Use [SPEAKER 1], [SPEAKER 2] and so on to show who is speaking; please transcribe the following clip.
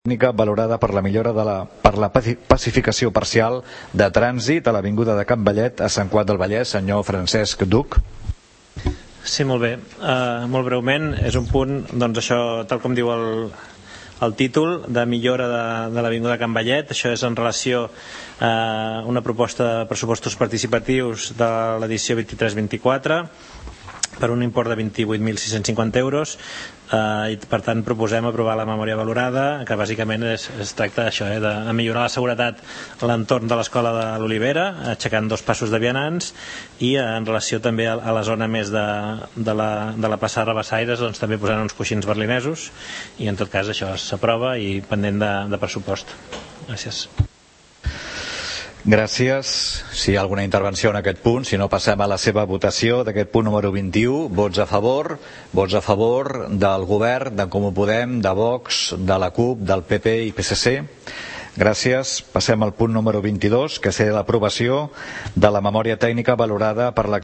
[SPEAKER 1] tècnica valorada per la millora per la pacificació parcial de trànsit a l'avinguda de Can Vallet a Sant Cugat del Vallès. Senyor Francesc Duc.
[SPEAKER 2] Sí, molt bé. Molt breument, és un punt, doncs això, tal com diu el títol, de millora de l'avinguda de Can Vallet. Això és en relació a una proposta de pressupostos participatius de l'edició 23-24 per un import de 28.650 euros, i per tant proposem aprovar la memòria valorada, que bàsicament es tracta d'això, de millorar la seguretat a l'entorn de l'escola de l'Olivera, aixecant 2 passos de vianants, i en relació també a la zona més de la plaça de Rabassaires, doncs també posant uns coixins berlinesos, i en tot cas això s'aprova i pendent de pressupost. Gràcies.
[SPEAKER 1] Gràcies. Si hi ha alguna intervenció en aquest punt, si no passem a la seva votació d'aquest punt número 21. Vots a favor del govern, d'en Comú Podem, de Vox, de la CUP, del PP i PSC. Gràcies. Passem al punt número 22, que seria l'aprovació de la memòria tècnica valorada per la